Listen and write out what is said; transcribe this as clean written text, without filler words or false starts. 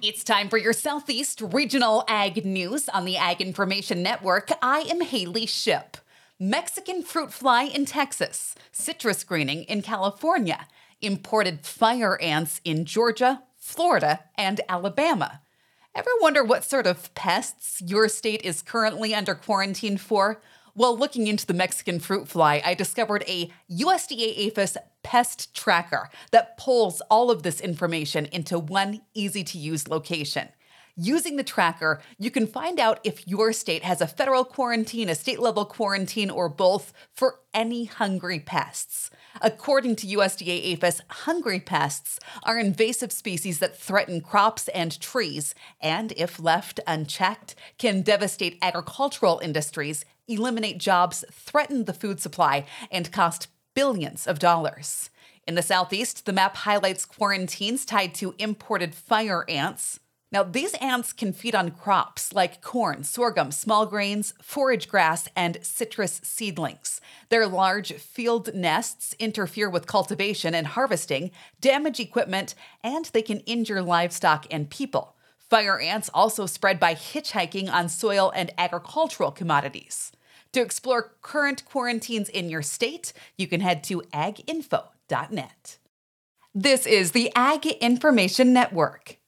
It's time for your Southeast Regional Ag News on the Ag Information Network. I am Haley Ship. Mexican fruit fly in Texas, citrus greening in California, imported fire ants in Georgia, Florida, and Alabama. Ever wonder what sort of pests your state is currently under quarantine for? While looking into the Mexican fruit fly, I discovered a USDA APHIS pest tracker that pulls all of this information into one easy-to-use location. Using the tracker, you can find out if your state has a federal quarantine, a state-level quarantine, or both for any hungry pests. According to USDA APHIS, hungry pests are invasive species that threaten crops and trees, and if left unchecked, can devastate agricultural industries, eliminate jobs, threaten the food supply, and cost billions of dollars. In the Southeast, the map highlights quarantines tied to imported fire ants. Now, these ants can feed on crops like corn, sorghum, small grains, forage grass, and citrus seedlings. Their large field nests interfere with cultivation and harvesting, damage equipment, and they can injure livestock and people. Fire ants also spread by hitchhiking on soil and agricultural commodities. To explore current quarantines in your state, you can head to aginfo.net. This is the Ag Information Network.